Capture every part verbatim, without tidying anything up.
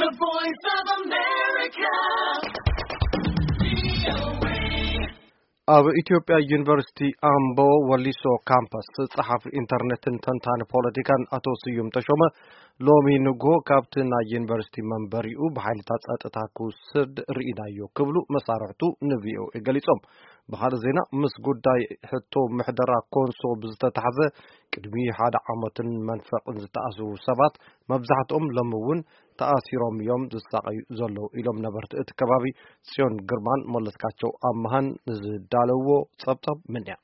The Voice of America. ኣብ ኢትዮጵያ ዩኒቨርሲቲ አምቦ ወሊሶ ካምፓስ ጸሐፊ ኢንተርኔትን ተንታኒ ፖለቲካን አቶ ስዩም ተሾመ ሎሚ ንጎ ካብቲ ናይ ዩኒቨርሲቲ መንበሪኡ በኃይልታት ጸጥታ ክውሰድ ርኢናዮ ክብሉ መሳርሕቱ ንቪኦኤ ገሊጾም በኻልእ ዜና ምስ ጉዳይ ሕቶ ምሕደራ ኮንሶ ብዝተታሕዘ ቅድሚ ሓደ ዓመትን መንፈቅን ዝተኣስሩ ሰባት መብዛሕትኦም ለምውን ተኣሲሮም እዮም ዝሳቀዩ ዘለዉ ኢሎም ነበርቲ እቲ ከባቢ ጽዮን ግርማን መለስካቸው አምሃን ዝዳለዎ ጸብጸብ ምንያ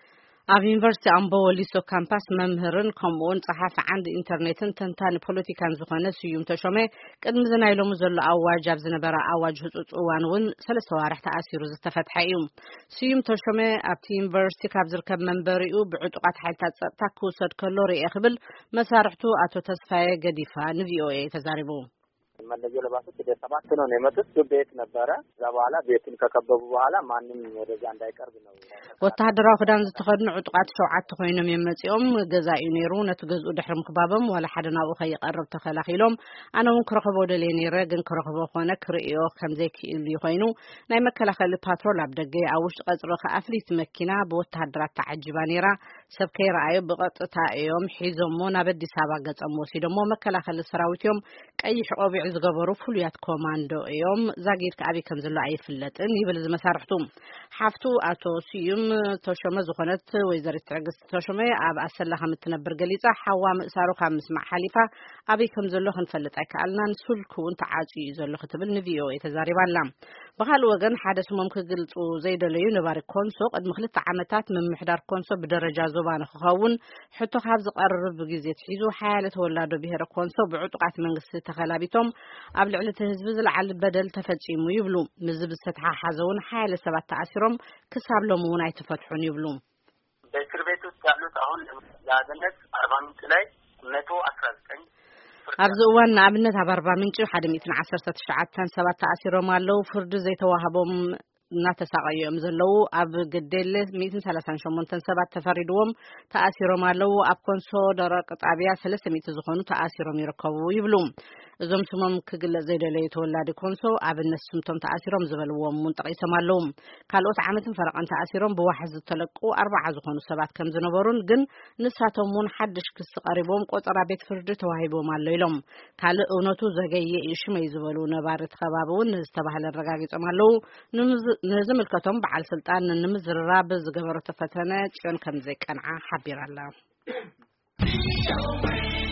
ኣብ ዩኒቨርሲቲ አምቦ ወሊሶ ካምፓስ መምህርን ከምኡውን ጸሓፊ ዓንዲ ኢንተርኔትን ተንታኒ ፖለቲካን ዝኾነ ስዩም ተሾመ ቅድሚ ዝናይሎሙ ዘሎ ኣዋጅ ኣብ ዝነበረ ኣዋጅ ህጹጽ እዋን እውን ሰለስተ ዋርሕ ተኣሲሩ ዝተፈትሐ እዩ ስዩም ተሾመ ኣብቲ ዩኒቨርሲቲ ካብ ዝርከብ መንበሪኡ ብዕጡቃት ሓይልታት ጸጥታ ክውሰድ ከሎ ርኤ ክብል መሳርሕቱ አቶ ተስፋዬ ገዲፋ ንቪኦኤ ተዛሪቡ መለዮ ለባሶች ወደ ሰባት ነው የመጡት ቤት ነበረ እዛ በኋላ ቤቱን ከከበቡ በኋላ ማንንም ወደዛ እንዳይቀርብ ነው ወታደራዊ ክዳን ዝተኸድኑ ዕጡቃት ሸውዓተ ኮይኖም የመጽኦም ገዛኢ ነይሩ ነቲ ገዝኡ ድሕሪ ምክባቦም ወላ ሓደ ናብኡ ከይቀርብ ተኸላኺሎም ኣነ እውን ክረኽቦ ደልየ ነይረ ግን ክረኽቦ ኾነ ክርእዮ ከምዘይክኢሉ ኮይኑ ናይ መከላኸሊ ፓትሮል ኣብ ደገ ኣብ ውሽጢ ቀጽሪ ከኣፍሊት መኪና ብወታደራት ተዓጂባ ነይራ ሰብ ከይረኣዮ ብቐጥታ እዮም ሒዞሞ ናብ አዲስ አበባ ገጸም ወሲዶሞ መከላኸሊ ሰራዊት እዮም ቀይሕ ቆቢዕ ዝገበሩ ፍሉያት ኮማንዶ እዮም ዛጊድ ከኣቢ ከም ዘሎ ኣይፍለጥን ይብል ዝመሳርሕቱ ሓፍቱ አቶ ስዩም ተሾመ ዝኾነት ወይዘሪት ትዕግስት ተሾመ ኣብ ኣሰላ ከም እትነብር ገሊጻ ሓዋ ምእሳሩ ካብ ምስማዕ ሓሊፋ ኣበይ ከም ዘሎ ክንፈልጥ ኣይከኣልናን ስልኩ እውን ተዓጽዩ ዘሎ ክትብል ንቪኦኤ ተዛሪባላ በኻልእ ወገን ሓደ ስሞም ክግልጹ ዘይደለዩ ነባሪ ኮንሶ ቅድሚ ክልተ ዓመታት ምምሕዳር ኮንሶ ብደረጃ ዞባ ንክኸውን ሕቶ ካብ ዝቐርብ ግዜ ትሒዙ ሓያለ ተወላዶ ብሄረ ኮንሶ ብዕጡቃት መንግስቲ ተኸላቢቶም ኣብ ልዕሊ እቲ ህዝቢ ዝለዓል በደል ተፈጺሙ ይብሉ ምዝብ ዝተተሓሓዘውን ሓያለ ሰባት ተኣሲሮም ክሳብ ሎሚ እውን ኣይተፈትሑን ይብሉ በእስር ቤት ውስጥ ያሉት አሁን ለአብነት አርባ ምንጭ ላይ መቶ አስራ ዘጠኝ ኣብዚ እዋን ንኣብነት ኣብ ኣርባ ምንጭ ሓደ ሚእቲ ዓሰርተ ትሽዓተ ሰባት ተኣሲሮም ኣለው ፍርዲ ዘይተዋህቦም እናተሳቀዮም ዘለው ኣብ ገደለ ሚእቲ ሰላሳ ወሸሞንተ ሰባት ተፈሪድዎም ተኣሲሮም ኣለው ኣብ ኮንሶ ደረቅ ጣብያ ሰለስተ ሚእቲ ዝኾኑ ተኣሲሮም ይርከቡ ይብሉ እዞም ስሞም ክግለጽ ዘይደለዩ ተወላዲ ኮንሶ ኣብነት ስምቶም ተኣሲሮም ዝበልዎም እውን ጠቂሶም ኣለው ካልኦት ዓመትን ፈረቐን ተኣሲሮም ብዋሕዚ ዝተለቁ ኣርባዓ ዝኾኑ ሰባት ከም ዝነበሩን ግን ንሳቶም እውን ሓድሽ ክስ ቀሪቦም ቆጠራ ቤት ፍርዲ ተዋሂቦም ኣለው ኢሎም ካልእ እውነቱ ዘገየ ይሽመይ ዝበሉ ነባሪት ከባቢ እውን ዝተባህለ ረጋጊጾም ኣለው ንዝምልከቶም በዓል ስልጣን ንምዝርራብ ዝገበሮ ተፈተነ ጽዮን ከም ዘይቀንዓ ሓቢራላ